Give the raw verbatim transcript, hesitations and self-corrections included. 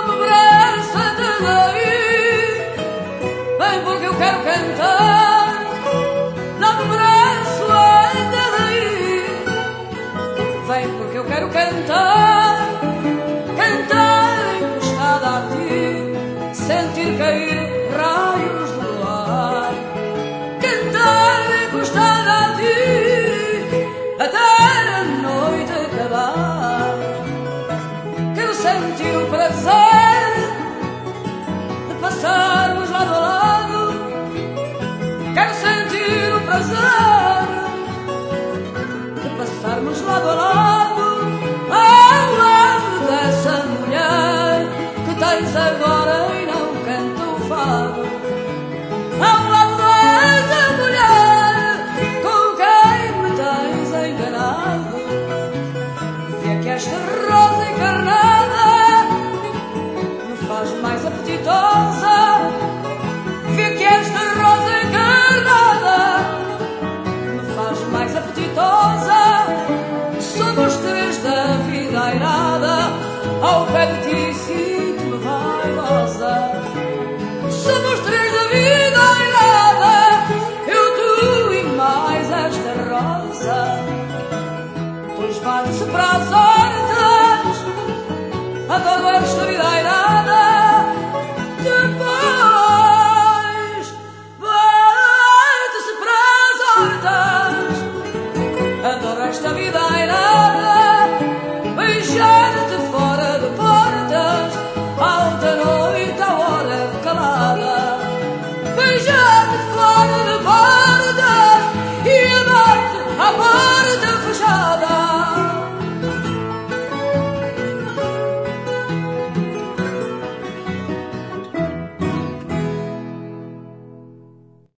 no braço até daí. Vem porque eu quero cantar, dá no braço até daí. Vem porque eu quero cantar, cantar encostada a ti, sentir cair raios do luar. Cantar encostada a ti, até a noite acabar. Quero sentir o prazer de passarmos lado a lado. Quero sentir o prazer de passarmos lado a lado, ao lado dessa mulher que tens agora